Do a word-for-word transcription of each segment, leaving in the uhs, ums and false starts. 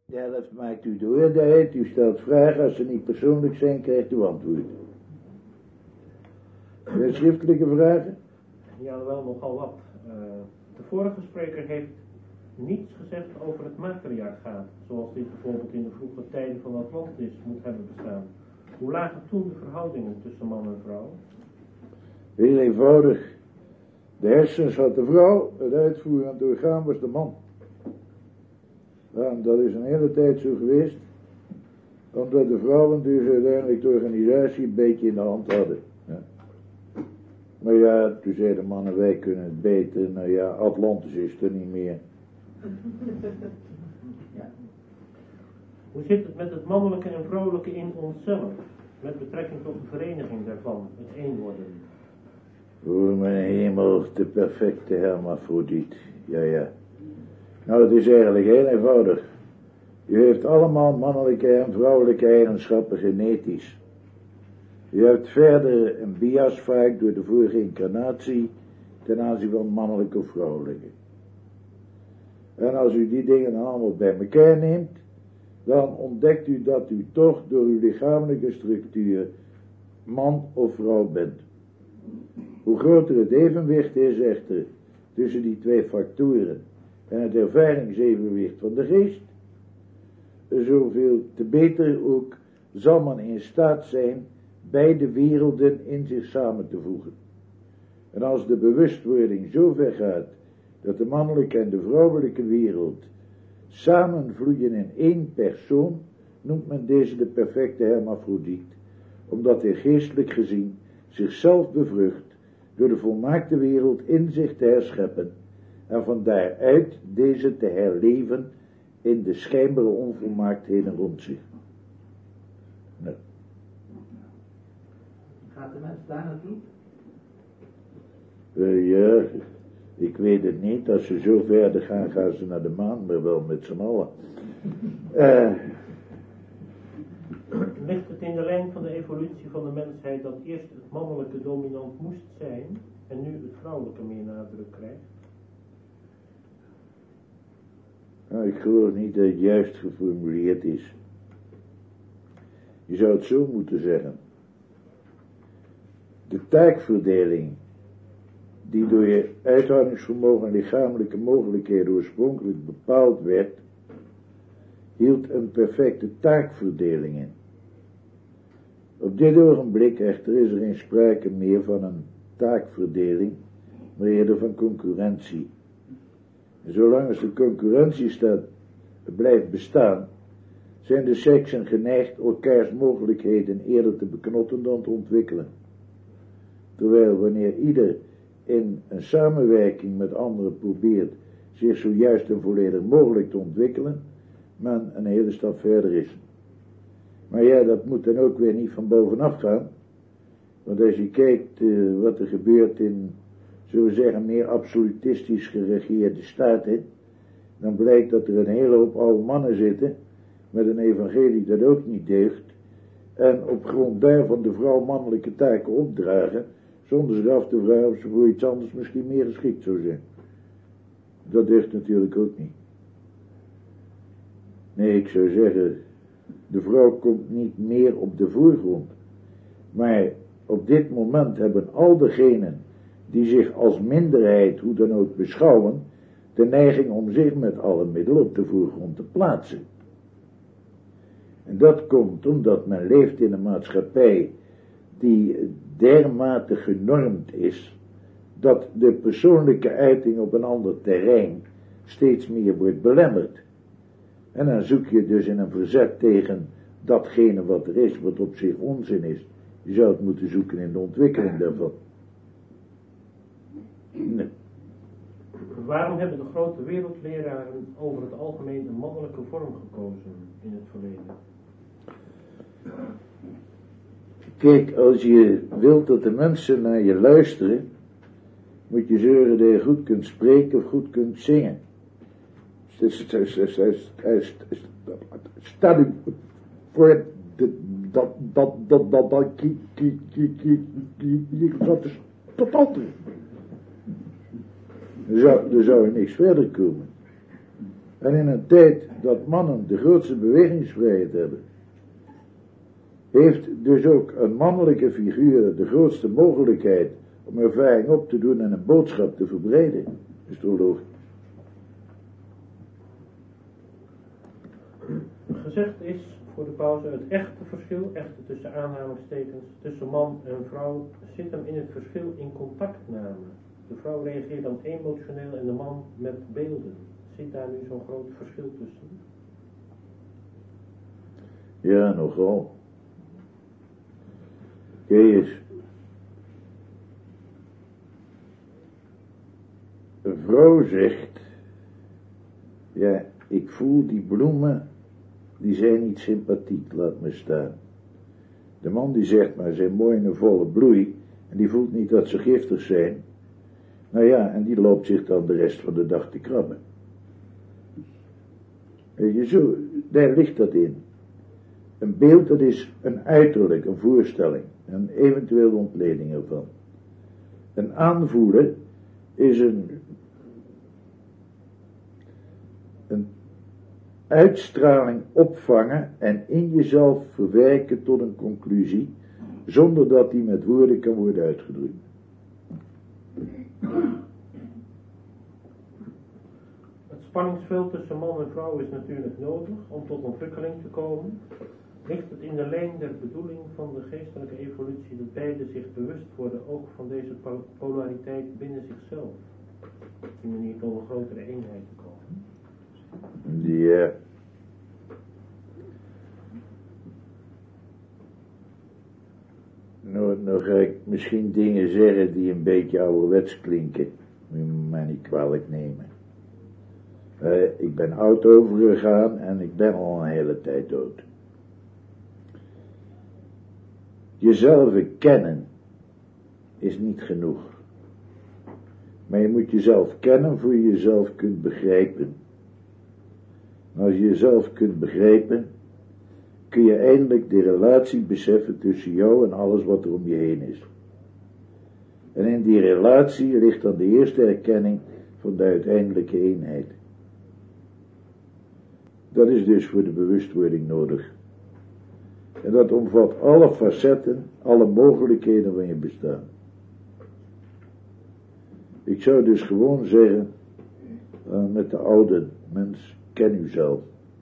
De helft maakt u de oordeeld, u stelt vragen, als ze niet persoonlijk zijn, krijgt u antwoord. Zijn schriftelijke vragen? Ja, wel nogal wat. Uh, de vorige spreker heeft niets gezegd over het matriarchaat, zoals dit bijvoorbeeld in de vroege tijden van Atlantis moet hebben bestaan. Hoe lagen toen de verhoudingen tussen man en vrouw? Heel eenvoudig. De hersens had de vrouw, het uitvoerend orgaan was de man. Ja, dat is een hele tijd zo geweest, omdat de vrouwen dus uiteindelijk de organisatie een beetje in de hand hadden. Ja. Maar ja, toen zeiden mannen, wij kunnen het beter. Nou ja, Atlantis is er niet meer. Ja. Hoe zit het met het mannelijke en vrouwelijke in onszelf, met betrekking tot de vereniging daarvan, het één worden? Voor mijn hemel, de perfecte hermafrodiet. Ja, ja. Nou, het is eigenlijk heel eenvoudig. U heeft allemaal mannelijke en vrouwelijke eigenschappen genetisch. U hebt verder een bias vaak door de vorige incarnatie ten aanzien van mannelijke of vrouwelijke. En als u die dingen dan allemaal bij elkaar neemt, dan ontdekt u dat u toch door uw lichamelijke structuur man of vrouw bent. Hoe groter het evenwicht is echter tussen die twee factoren en het ervaringsevenwicht van de geest, zoveel te beter ook zal men in staat zijn beide werelden in zich samen te voegen. En als de bewustwording zo ver gaat dat de mannelijke en de vrouwelijke wereld samenvloeien in één persoon, noemt men deze de perfecte hermafrodiet, omdat hij geestelijk gezien zichzelf bevrucht door de volmaakte wereld in zich te herscheppen en van daaruit deze te herleven in de schijnbare onvolmaaktheden rond zich. Nou. Gaat de mens daar naartoe? Uh, ja, ik weet het niet. Als ze zo verder gaan, gaan ze naar de maan, maar wel met z'n allen. Uh, Ligt het in de lijn van de evolutie van de mensheid dat eerst het mannelijke dominant moest zijn en nu het vrouwelijke meer nadruk krijgt? Nou, ik geloof niet dat het juist geformuleerd is. Je zou het zo moeten zeggen. De taakverdeling die door je uithoudingsvermogen en lichamelijke mogelijkheden oorspronkelijk bepaald werd, hield een perfecte taakverdeling in. Op dit ogenblik echter is er geen sprake meer van een taakverdeling, maar eerder van concurrentie. En zolang als de concurrentie staat, blijft bestaan, zijn de seksen geneigd elkaars mogelijkheden eerder te beknotten dan te ontwikkelen. Terwijl wanneer ieder in een samenwerking met anderen probeert zich zojuist en volledig mogelijk te ontwikkelen, men een hele stap verder is. Maar ja, dat moet dan ook weer niet van bovenaf gaan. Want als je kijkt uh, wat er gebeurt in, zullen we zeggen, meer absolutistisch geregeerde staten, dan blijkt dat er een hele hoop oude mannen zitten met een evangelie dat ook niet deugt, en op grond daarvan de vrouw mannelijke taken opdragen, zonder zich af te vragen of ze voor iets anders misschien meer geschikt zou zijn. Dat deugt natuurlijk ook niet. Nee, ik zou zeggen, de vrouw komt niet meer op de voorgrond. Maar op dit moment hebben al degenen die zich als minderheid, hoe dan ook, beschouwen, de neiging om zich met alle middelen op de voorgrond te plaatsen. En dat komt omdat men leeft in een maatschappij die dermate genormd is, dat de persoonlijke uiting op een ander terrein steeds meer wordt belemmerd. En dan zoek je dus in een verzet tegen datgene wat er is, wat op zich onzin is. Je zou het moeten zoeken in de ontwikkeling daarvan. Nee. Waarom hebben de grote wereldleraren over het algemeen een mannelijke vorm gekozen in het verleden? Kijk, als je wilt dat de mensen naar je luisteren, moet je zorgen dat je goed kunt spreken of goed kunt zingen. Stel u voor dat, dat, dat, dat, dat, dat is tot altijd. Er zou, er zou niks verder komen. En in een tijd dat mannen de grootste bewegingsvrijheid hebben, heeft dus ook een mannelijke figuur de grootste mogelijkheid om ervaring op te doen en een boodschap te verbreiden. Is toch logisch? Gezegd is voor de pauze het echte verschil, echte tussen aanhalingstekens, tussen man en vrouw, zit hem in het verschil in contactname. De vrouw reageert dan emotioneel en de man met beelden. Zit daar nu zo'n groot verschil tussen? Ja, nogal. Kees, een vrouw zegt, ja, ik voel die bloemen, die zijn niet sympathiek, laat me staan. De man die zegt, maar ze zijn mooi in een volle bloei, en die voelt niet dat ze giftig zijn. Nou ja, en die loopt zich dan de rest van de dag te krabben. Weet je, zo, daar ligt dat in. Een beeld, dat is een uiterlijk, een voorstelling, een eventuele ontleding ervan. Een aanvoelen is een, een uitstraling opvangen en in jezelf verwerken tot een conclusie, zonder dat die met woorden kan worden uitgedrukt. Het spanningsveld tussen man en vrouw is natuurlijk nodig om tot ontwikkeling te komen. Ligt het in de lijn der bedoeling van de geestelijke evolutie dat beide zich bewust worden ook van deze polariteit binnen zichzelf? Op die manier tot een grotere eenheid te komen. Ja. Nou, nou ga ik misschien dingen zeggen die een beetje ouderwets klinken. Moet je me maar niet kwalijk nemen. Uh, ik ben oud overgegaan en ik ben al een hele tijd dood. Jezelf kennen is niet genoeg. Maar je moet jezelf kennen voor je jezelf kunt begrijpen. En als je jezelf kunt begrijpen, kun je eindelijk de relatie beseffen tussen jou en alles wat er om je heen is. En in die relatie ligt dan de eerste erkenning van de uiteindelijke eenheid. Dat is dus voor de bewustwording nodig. En dat omvat alle facetten, alle mogelijkheden van je bestaan. Ik zou dus gewoon zeggen, uh, met de oude mens, ken uzelf.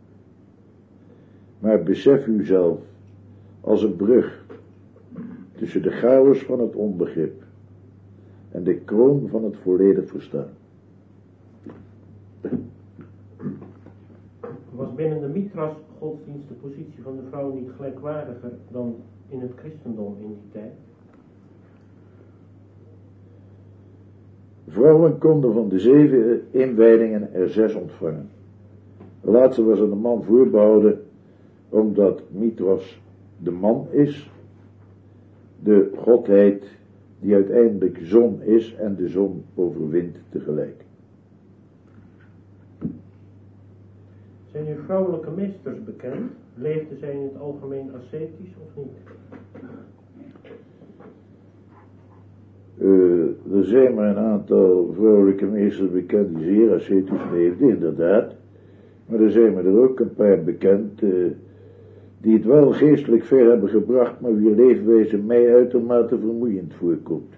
Maar besef uzelf als een brug tussen de chaos van het onbegrip en de kroon van het volledig verstaan. Was binnen de Mithras godsdienst de positie van de vrouw niet gelijkwaardiger dan in het christendom in die tijd? Vrouwen konden van de zeven inwijdingen er zes ontvangen. De laatste was aan de man voorbehouden, omdat Mithras de man is, de godheid die uiteindelijk zon is en de zon overwint tegelijk. Zijn uw vrouwelijke meesters bekend? Leefden zij in het algemeen ascetisch of niet? Uh, er zijn maar een aantal vrouwelijke meesters bekend die zeer ascetisch leefden, inderdaad. Maar er zijn er ook een paar bekend uh, die het wel geestelijk ver hebben gebracht, maar wie leefwijze mij uitermate vermoeiend voorkomt.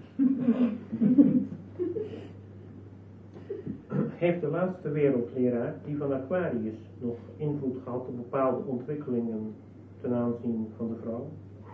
Heeft de laatste wereldleraar, die van Aquarius, nog invloed gehad op bepaalde ontwikkelingen ten aanzien van de vrouw?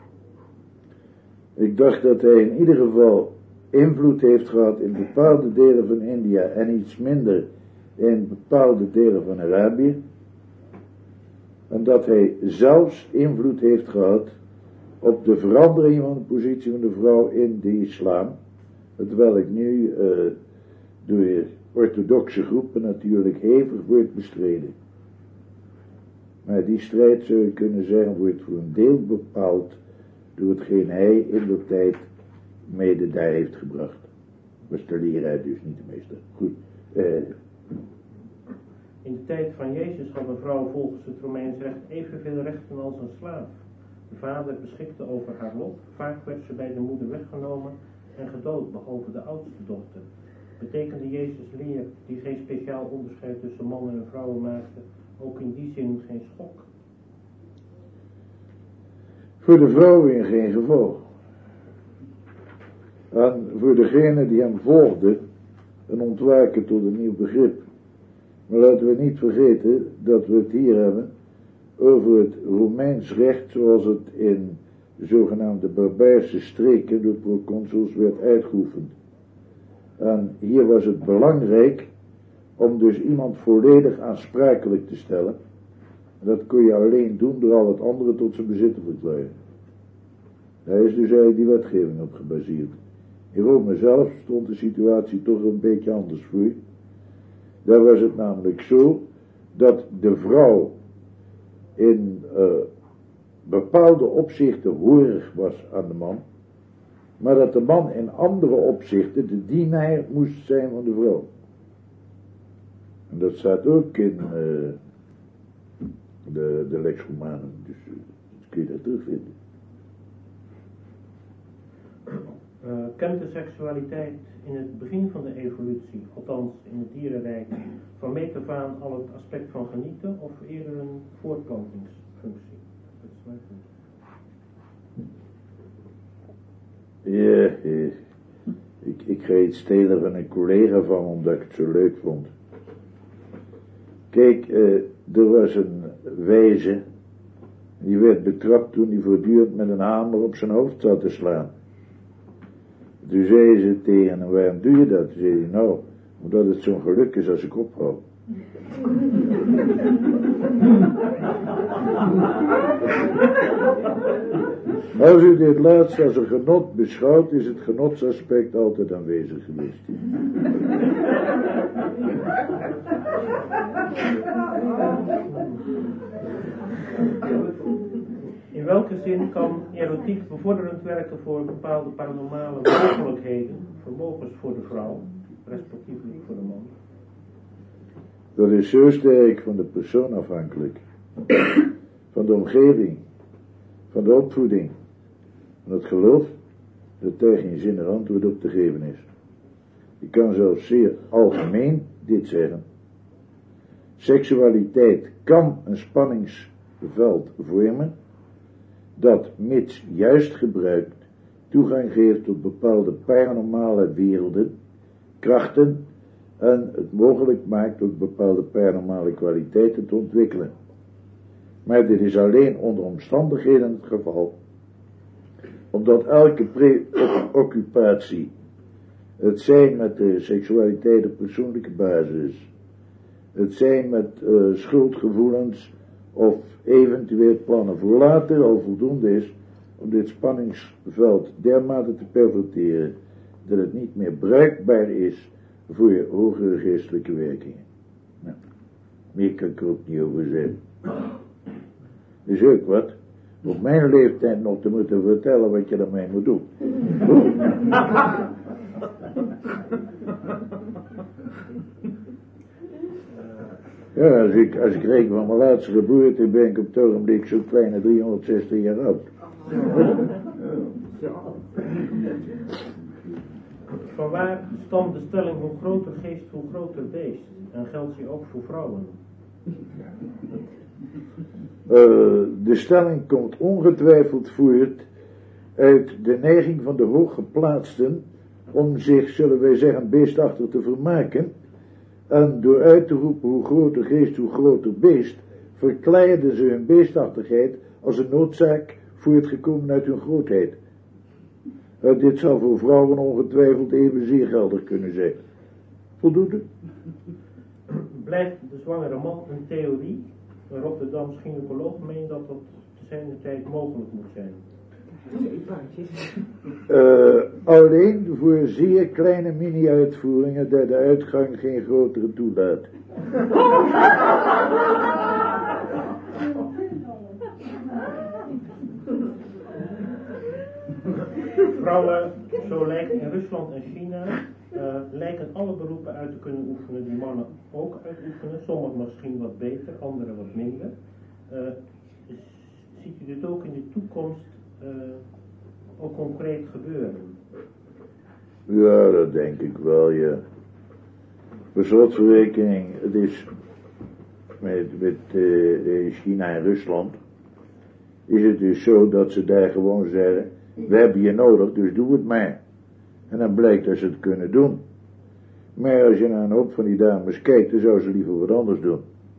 Ik dacht dat hij in ieder geval invloed heeft gehad in bepaalde delen van India en iets minder in bepaalde delen van Arabië. En dat hij zelfs invloed heeft gehad op de verandering van de positie van de vrouw in de islam. Terwijl nu uh, door orthodoxe groepen natuurlijk hevig wordt bestreden. Maar die strijd, zou je kunnen zeggen, wordt voor een deel bepaald door hetgeen hij in de tijd mede daar heeft gebracht. Was de leraar dus, niet de meester. Goed. Uh, In de tijd van Jezus had een vrouw volgens het Romeins recht evenveel rechten als een slaaf. De vader beschikte over haar lot, vaak werd ze bij de moeder weggenomen en gedood, behalve de oudste dochter. Betekende Jezus' leer, die geen speciaal onderscheid tussen mannen en vrouwen maakte, ook in die zin geen schok? Voor de vrouwen in geen geval. En voor degene die hem volgde, een ontwaken tot een nieuw begrip. Maar laten we niet vergeten dat we het hier hebben over het Romeins recht zoals het in de zogenaamde barbaarse streken door proconsuls werd uitgeoefend. En hier was het belangrijk om dus iemand volledig aansprakelijk te stellen. En dat kun je alleen doen door al het andere tot zijn bezit te verklaren. Daar is dus eigenlijk die wetgeving op gebaseerd. In Rome zelf stond de situatie toch een beetje anders voor. Daar was het namelijk zo dat de vrouw in uh, bepaalde opzichten horig was aan de man, maar dat de man in andere opzichten de dienaar moest zijn van de vrouw. En dat staat ook in uh, de, de Lex Romanum, dus uh, dat kun je dat terugvinden. Uh, kent de seksualiteit in het begin van de evolutie, althans in het dierenrijk, van meet af aan al het aspect van genieten of eerder een voortplantingsfunctie? Ja, ja. Ik, ik ga iets stelen van een collega van omdat ik het zo leuk vond. Kijk, uh, er was een wijze, die werd betrapt toen hij voortdurend met een hamer op zijn hoofd zat te slaan. Toen zei ze tegen hem, waarom doe je dat? Toen zei hij, nou, omdat het zo'n geluk is als ik ophoud. Als u dit laatste als een genot beschouwt, is het genotsaspect altijd aanwezig geweest. In welke zin kan erotiek bevorderend werken voor bepaalde paranormale mogelijkheden, vermogens voor de vrouw, respectievelijk voor de man? Dat is zo sterk van de persoon afhankelijk, van de omgeving, van de opvoeding, van het geloof, dat daar geen zinnig antwoord op te geven is. Ik kan zelfs zeer algemeen dit zeggen. Seksualiteit kan een spanningsveld vormen, dat mits juist gebruikt toegang geeft tot bepaalde paranormale werelden, krachten en het mogelijk maakt ook bepaalde paranormale kwaliteiten te ontwikkelen. Maar dit is alleen onder omstandigheden het geval, omdat elke preoccupatie, het zijn met de seksualiteit op persoonlijke basis, het zijn met uh, schuldgevoelens of eventueel plannen voor later al voldoende is om dit spanningsveld dermate te perverteren dat het niet meer bruikbaar is voor hogere geestelijke werkingen. Nou, meer kan ik er ook niet over zeggen. Dus ook wat, op mijn leeftijd nog te moeten vertellen wat je ermee moet doen. Ja, als ik, als ik reken van mijn laatste geboorte, ben ik op het ogenblik zo'n kleine driehonderdzestig jaar oud. Vanwaar stamt de stelling hoe groter geest, hoe groter beest? En geldt die ook voor vrouwen? Uh, de stelling komt ongetwijfeld voort uit de neiging van de hooggeplaatsten om zich, zullen wij zeggen, beestachtig te vermaken. En door uit te roepen hoe groter geest, hoe groter beest, verkleiden ze hun beestachtigheid als een noodzaak voortgekomen uit hun grootheid. Uh, dit zou voor vrouwen ongetwijfeld evenzeer geldig kunnen zijn. Voldoende? Blijft de zwangere man een theorie, een Rotterdams gynaecoloog meent dat dat te zijn de tijd mogelijk moet zijn? Uh, alleen voor zeer kleine mini-uitvoeringen dat de uitgang geen grotere toelaat. Vrouwen, zo lijkt in Rusland en China, uh, lijken alle beroepen uit te kunnen oefenen die mannen ook uitoefenen. Sommigen misschien wat beter, anderen wat minder. Uh, ziet u dit ook in de toekomst uh, ook concreet gebeuren? Ja, dat denk ik wel, ja. Per slotverrekening, het is met, met uh, China en Rusland, is het dus zo dat ze daar gewoon zeggen, we hebben je nodig, dus doe het maar. En dan blijkt dat ze het kunnen doen. Maar als je naar een hoop van die dames kijkt, dan zou ze liever wat anders doen.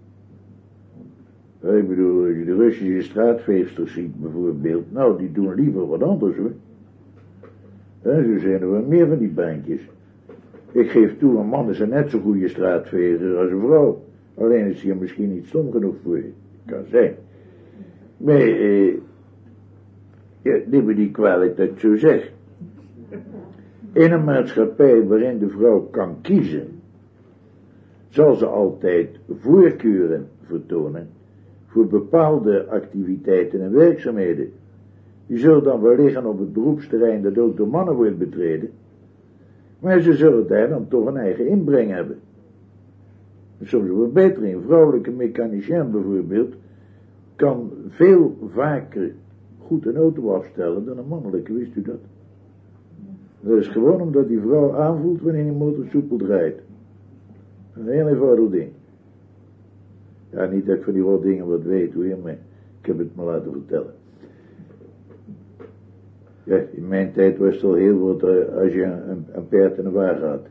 Ik bedoel, als je de Russische straatveegsters ziet bijvoorbeeld, nou, die doen liever wat anders hoor. En zo zijn er wel meer van die baantjes. Ik geef toe, een man is een net zo goede straatveger als een vrouw. Alleen is hij er misschien niet stom genoeg voor je. Kan zijn. Maar, eh, ja, neem me niet kwalijk dat ik zo zeg. In een maatschappij waarin de vrouw kan kiezen, zal ze altijd voorkeuren vertonen voor bepaalde activiteiten en werkzaamheden. Die zullen dan wel liggen op het beroepsterrein dat ook door mannen wordt betreden, maar ze zullen daar dan toch een eigen inbreng hebben. Soms wel beter in. Vrouwelijke mechanicien bijvoorbeeld kan veel vaker goed een auto afstellen dan een mannelijke, wist u dat? Dat is gewoon omdat die vrouw aanvoelt wanneer die motor soepel draait. Een heel eenvoudig ding. Ja, niet dat ik van die rot dingen wat weet hoor, maar ik heb het me laten vertellen. Ja, in mijn tijd was het al heel wat als je een, een paard en een wagen had.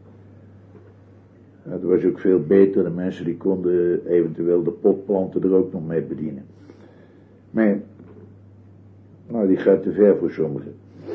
Het was ook veel beter, de mensen die konden eventueel de potplanten er ook nog mee bedienen. Maar, nou die gaat te ver voor sommigen.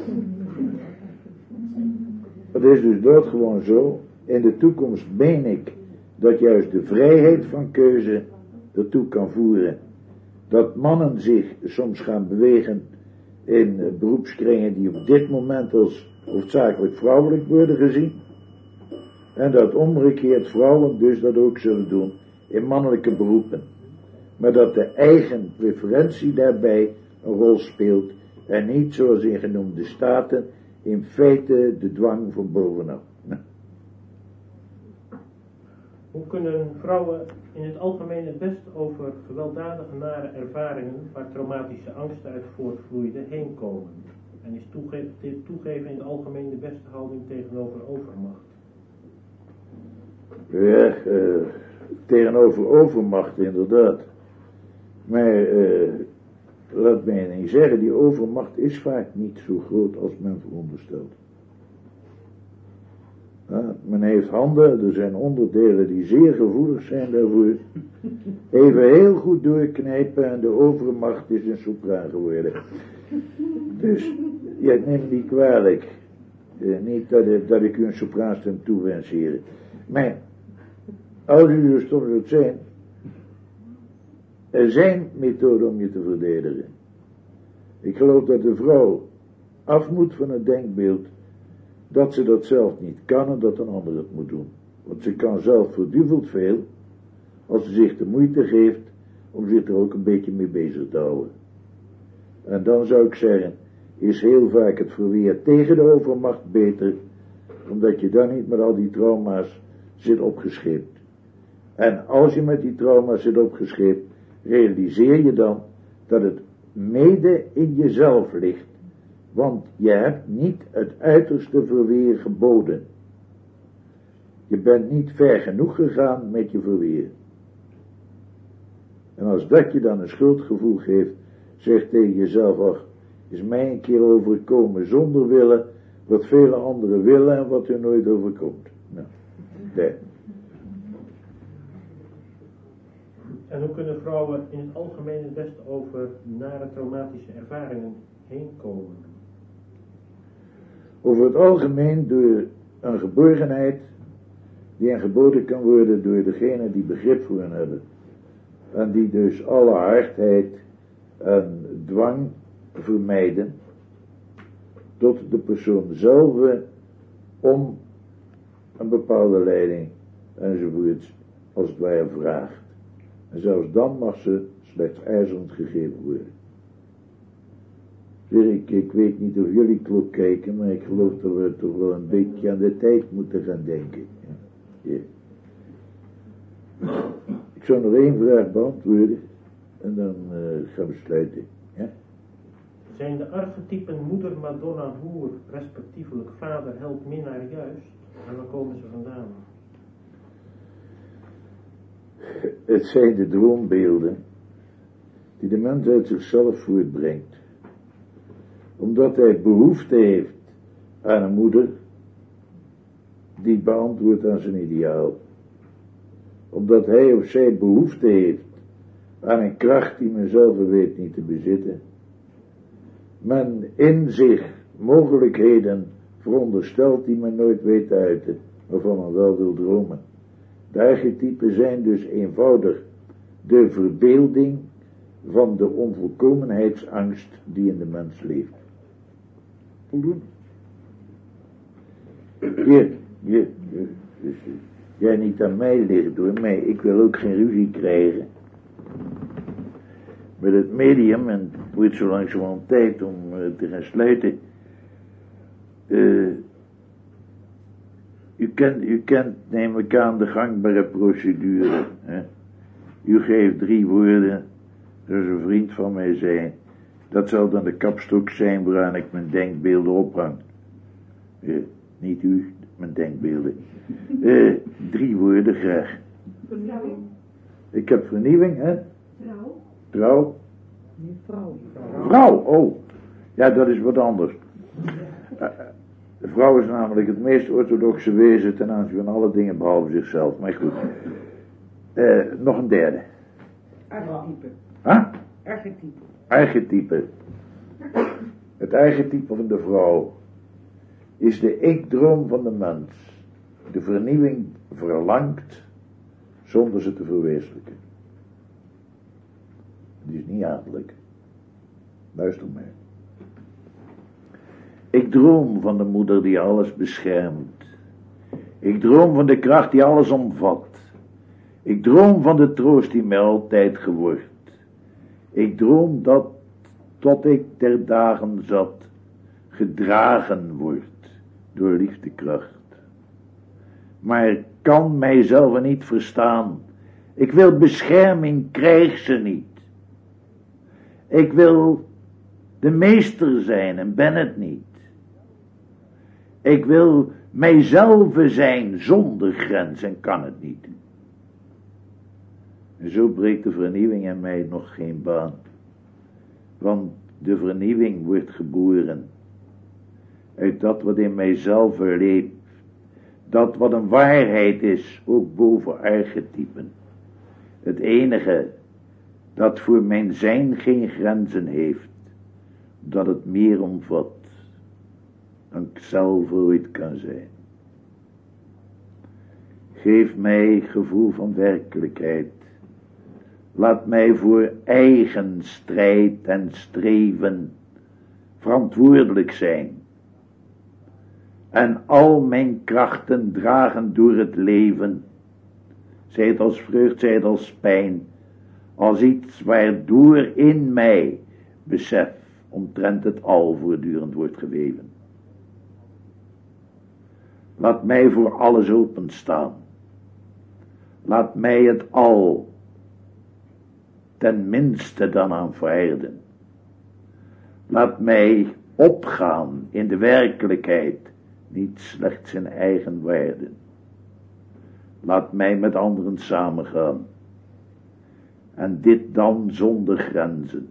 Het is dus doodgewoon zo, in de toekomst meen ik dat juist de vrijheid van keuze ertoe kan voeren dat mannen zich soms gaan bewegen in beroepskringen die op dit moment als hoofdzakelijk vrouwelijk worden gezien. En dat omgekeerd vrouwen dus dat ook zullen doen in mannelijke beroepen. Maar dat de eigen preferentie daarbij een rol speelt en niet zoals in genoemde staten in feite de dwang van bovenaf. Hoe kunnen vrouwen in het algemeen het best over gewelddadige nare ervaringen waar traumatische angsten uit voortvloeiden heen komen? En is toege toegeven in het algemeen de beste houding tegenover overmacht? Ja, uh, tegenover overmacht inderdaad. Maar uh, laat mij niet zeggen, die overmacht is vaak niet zo groot als men veronderstelt. Ja, men heeft handen, er zijn onderdelen die zeer gevoelig zijn daarvoor. Even heel goed doorknijpen en de overmacht is een sopraan geworden. Dus, ja, neem me niet kwalijk. Uh, niet dat, ik, dat ik u een sopraanstem toewens hier. Maar, als u zo stom zult zijn, er zijn methoden om je te verdedigen. Ik geloof dat de vrouw af moet van het denkbeeld dat ze dat zelf niet kan en dat een ander het moet doen. Want ze kan zelf verduveld veel als ze zich de moeite geeft om zich er ook een beetje mee bezig te houden. En dan zou ik zeggen, is heel vaak het verweer tegen de overmacht beter, omdat je dan niet met al die trauma's zit opgescheept. En als je met die trauma's zit opgescheept, realiseer je dan dat het mede in jezelf ligt. Want je hebt niet het uiterste verweer geboden. Je bent niet ver genoeg gegaan met je verweer. En als dat je dan een schuldgevoel geeft, zeg tegen jezelf, ach, is mij een keer overkomen zonder willen, wat vele anderen willen en wat er nooit overkomt. Nou, daar. En hoe kunnen vrouwen in het algemeen het beste over nare traumatische ervaringen heen komen? Over het algemeen door een geborgenheid die hen geboden kan worden door degene die begrip voor hen hebben. En die dus alle hardheid en dwang vermijden tot de persoon zelf om een bepaalde leiding enzovoorts als het ware vraagt. En zelfs dan mag ze slechts ijzerend gegeven worden. Zeg ik, ik weet niet of jullie klok kijken, maar ik geloof dat we toch wel een beetje aan de tijd moeten gaan denken. Ja. Ja. Ik zal nog één vraag beantwoorden en dan uh, gaan we sluiten. Ja? Zijn de archetypen moeder, madonna, hoer, respectievelijk vader, held, minnaar juist? En waar komen ze vandaan? Het zijn de droombeelden die de mens uit zichzelf voortbrengt, omdat hij behoefte heeft aan een moeder die beantwoordt aan zijn ideaal, omdat hij of zij behoefte heeft aan een kracht die men zelf weet niet te bezitten, men in zich mogelijkheden veronderstelt die men nooit weet te uiten, waarvan men wel wil dromen. De archetypen zijn dus eenvoudig de verbeelding van de onvolkomenheidsangst die in de mens leeft. Voldoende? Hier, hier, hier. Dus, jij niet aan mij ligt door mij, ik wil ook geen ruzie krijgen met het medium, en het wordt zo langzamerhand tijd om uh, te gaan sluiten. Uh, u, kent, u kent, neem ik aan, de gangbare procedure. Hè? U geeft drie woorden, zoals een vriend van mij zei. Dat zal dan de kapstok zijn waaraan ik mijn denkbeelden ophang. Uh, niet u, mijn denkbeelden. Uh, drie woorden graag. Vernieuwing. Ik heb vernieuwing, hè? Trouw. Trouw. Nee, vrouw. Vrouw, oh. Ja, dat is wat anders. Uh, de vrouw is namelijk het meest orthodoxe wezen ten aanzien van alle dingen behalve zichzelf. Maar goed. Uh, nog een derde. Archetype. Huh? Archetype. Archetype. Het archetype van de vrouw is de ik-droom van de mens. De vernieuwing verlangt zonder ze te verwezenlijken. Die is niet adellijk. Luister mij. Ik droom van de moeder die alles beschermt. Ik droom van de kracht die alles omvat. Ik droom van de troost die mij altijd geworgt. Ik droom dat, tot ik ter dagen zat, gedragen wordt door liefdekracht. Maar ik kan mijzelf niet verstaan. Ik wil bescherming, krijg ze niet. Ik wil de meester zijn en ben het niet. Ik wil mijzelf zijn zonder grens en kan het niet. En zo breekt de vernieuwing in mij nog geen baan. Want de vernieuwing wordt geboren uit dat wat in mijzelf leeft. Dat wat een waarheid is, ook boven archetypen. Het enige dat voor mijn zijn geen grenzen heeft, dat het meer omvat dan ik zelf ooit kan zijn. Geef mij gevoel van werkelijkheid. Laat mij voor eigen strijd en streven verantwoordelijk zijn. En al mijn krachten dragen door het leven. Zij het als vreugd, zij het als pijn. Als iets waardoor in mij besef omtrent het al voortdurend wordt geweven. Laat mij voor alles openstaan. Laat mij het al ten minste dan aanvaarden. Laat mij opgaan in de werkelijkheid, niet slechts in eigen waarde. Laat mij met anderen samengaan. En dit dan zonder grenzen.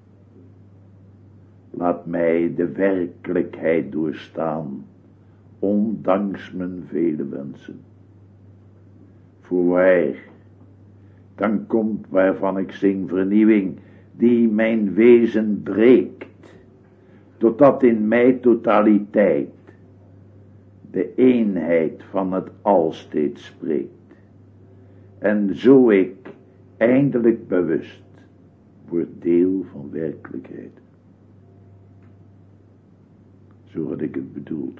Laat mij de werkelijkheid doorstaan, ondanks mijn vele wensen. Voorwaar, dan komt waarvan ik zing vernieuwing, die mijn wezen breekt, totdat in mij totaliteit, de eenheid van het al steeds spreekt. En zo ik, eindelijk bewust, word deel van werkelijkheid. Zo had ik het bedoeld.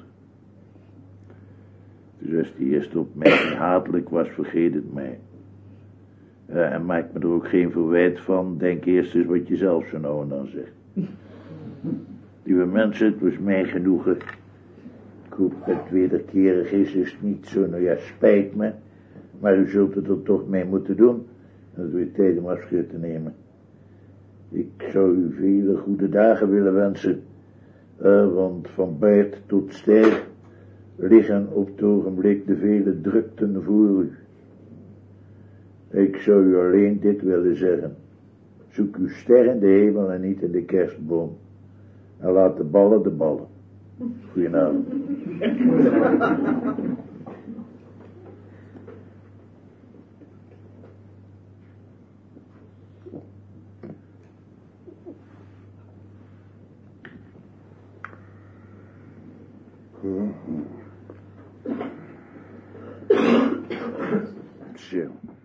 Dus als die eerste opmerking hatelijk was, vergeet het mij. Uh, en maak me er ook geen verwijt van, denk eerst eens wat je zelf zo nou en dan zegt. Lieve mensen, het was mij genoegen. Ik hoop dat het wederkerig is, is het niet zo, nou ja, spijt me. Maar u zult het er toch mee moeten doen. En het wordt tijd om afscheid te nemen. Ik zou u vele goede dagen willen wensen. Uh, want van baard tot ster liggen op het ogenblik de vele drukten voor u. Ik zou u alleen dit willen zeggen. Zoek uw ster in de hemel en niet in de kerstboom. En laat de ballen de ballen. Goedenavond. Zo.